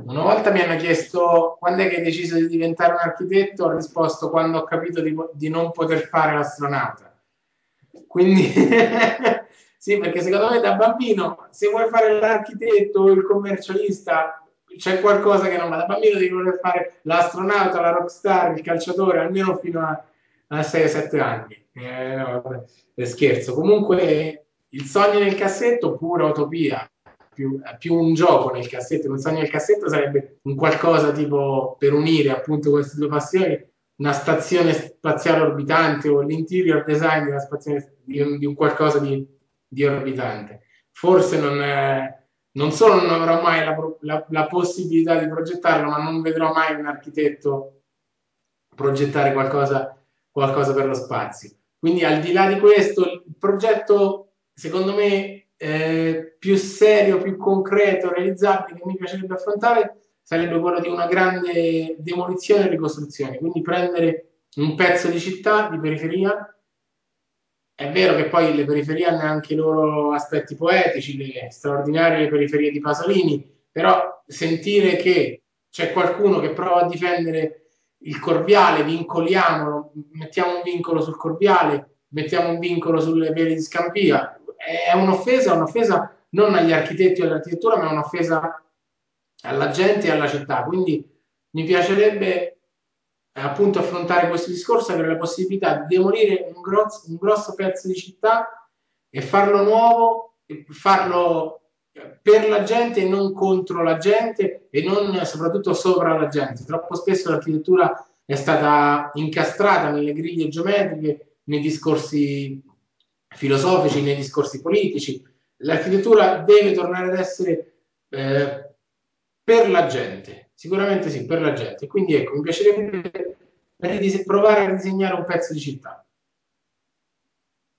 Una volta mi hanno chiesto quando è che hai deciso di diventare un architetto, ho risposto quando ho capito di non poter fare l'astronauta. Quindi sì, perché secondo me da bambino, se vuoi fare l'architetto o il commercialista, c'è qualcosa che non va. Da bambino devi voler fare l'astronauta, la rockstar, il calciatore, almeno fino a 6-7 anni. No, vabbè, scherzo. Comunque il sogno nel cassetto, pura utopia. Più un gioco nel cassetto, un sogno nel cassetto sarebbe un qualcosa tipo per unire appunto queste due passioni, una stazione spaziale orbitante o l'interior design di una stazione di un qualcosa di orbitante. Forse non solo non avrò mai la possibilità di progettarlo, ma non vedrò mai un architetto progettare qualcosa per lo spazio. Quindi al di là di questo, il progetto secondo me più serio, più concreto, realizzabile che mi piacerebbe affrontare sarebbe quello di una grande demolizione e ricostruzione, quindi prendere un pezzo di città, di periferia. È vero che poi le periferie hanno anche i loro aspetti poetici, le straordinarie periferie di Pasolini, però sentire che c'è qualcuno che prova a difendere il Corviale, vincoliamolo, mettiamo un vincolo sul Corviale, mettiamo un vincolo sulle vie di Scampia, è un'offesa non agli architetti o all'architettura, ma è un'offesa alla gente e alla città. Quindi mi piacerebbe appunto affrontare questo discorso, avere la possibilità di demolire un grosso pezzo di città e farlo nuovo, e farlo per la gente e non contro la gente e non soprattutto sopra la gente. Troppo spesso l'architettura è stata incastrata nelle griglie geometriche, nei discorsi filosofici, nei discorsi politici. L'architettura deve tornare ad essere per la gente, sicuramente sì, per la gente. Quindi ecco, mi piacerebbe provare a disegnare un pezzo di città.